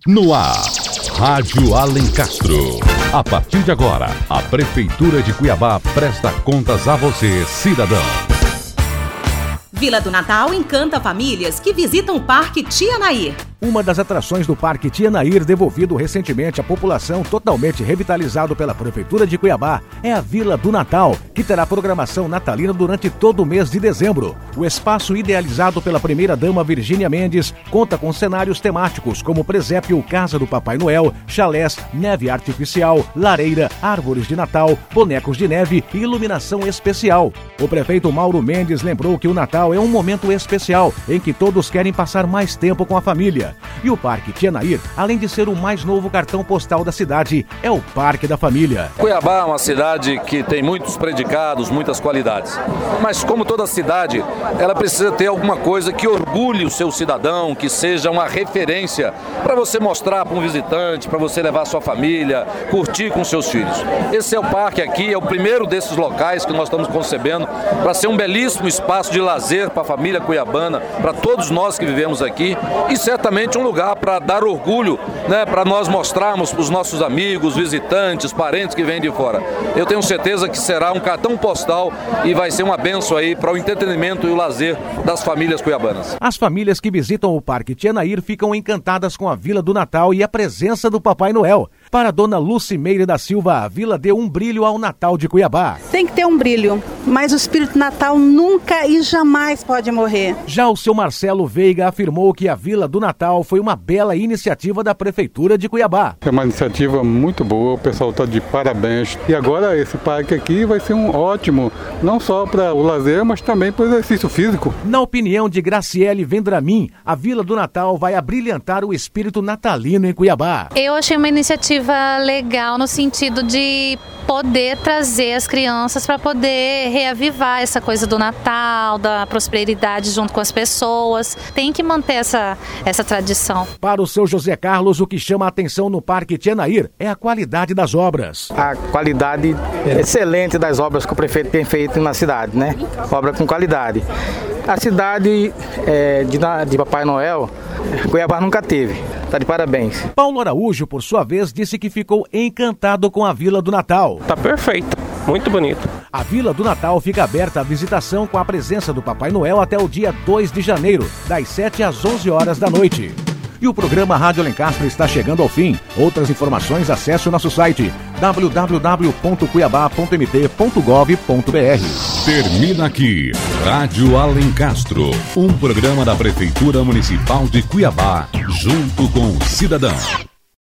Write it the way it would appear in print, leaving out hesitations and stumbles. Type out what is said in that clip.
No ar, Rádio Alencastro. A partir de agora, a Prefeitura de Cuiabá presta contas a você, cidadão. Vila do Natal encanta famílias que visitam o Parque Tia Nair. Uma das atrações do Parque Tia Nair, devolvido recentemente à população, totalmente revitalizado pela Prefeitura de Cuiabá, é a Vila do Natal, que terá programação natalina durante todo o mês de dezembro. O espaço, idealizado pela primeira-dama Virgínia Mendes, conta com cenários temáticos como presépio, Casa do Papai Noel, chalés, neve artificial, lareira, árvores de Natal, bonecos de neve e iluminação especial. O prefeito Mauro Mendes lembrou que o Natal é um momento especial, em que todos querem passar mais tempo com a família. E o Parque Tia Nair, além de ser o mais novo cartão postal da cidade, é o Parque da Família. Cuiabá é uma cidade que tem muitos predicados, muitas qualidades. Mas como toda cidade, ela precisa ter alguma coisa que orgulhe o seu cidadão, que seja uma referência para você mostrar para um visitante, para você levar a sua família, curtir com seus filhos. Esse é o parque aqui, é o primeiro desses locais que nós estamos concebendo para ser um belíssimo espaço de lazer para a família cuiabana, para todos nós que vivemos aqui e certamente um lugar para dar orgulho, né, para nós mostrarmos para os nossos amigos, visitantes, parentes que vêm de fora. Eu tenho certeza que será um cartão postal e vai ser uma bênção aí para o entretenimento e o lazer das famílias cuiabanas. As famílias que visitam o Parque Tia Nair ficam encantadas com a Vila do Natal e a presença do Papai Noel. Para a dona Lucimeire da Silva, a vila deu um brilho ao Natal de Cuiabá. Tem que ter um brilho, mas o espírito Natal nunca e jamais pode morrer. Já o seu Marcelo Veiga afirmou que a Vila do Natal foi uma bela iniciativa da Prefeitura de Cuiabá. É uma iniciativa muito boa, o pessoal está de parabéns. E agora esse parque aqui vai ser um ótimo, não só para o lazer, mas também para o exercício físico. Na opinião de Graciele Vendramin, a Vila do Natal vai abrilhantar o espírito natalino em Cuiabá. Eu achei uma iniciativa legal no sentido de poder trazer as crianças para poder reavivar essa coisa do Natal, da prosperidade junto com as pessoas. Tem que manter essa tradição. Para o seu José Carlos, o que chama a atenção no Parque Tia Nair é a qualidade das obras. A qualidade excelente das obras que o prefeito tem feito na cidade, né? Obra com qualidade. A cidade de Papai Noel, Cuiabá nunca teve. Tá de parabéns. Paulo Araújo, por sua vez, disse que ficou encantado com a Vila do Natal. Tá perfeito, muito bonito. A Vila do Natal fica aberta à visitação com a presença do Papai Noel até o dia 2 de janeiro, das 7 às 11 horas da noite. E o programa Rádio Alencastro está chegando ao fim. Outras informações, acesse o nosso site www.cuiabá.mt.gov.br. Termina aqui, Rádio Alencastro, um programa da Prefeitura Municipal de Cuiabá, junto com o cidadão.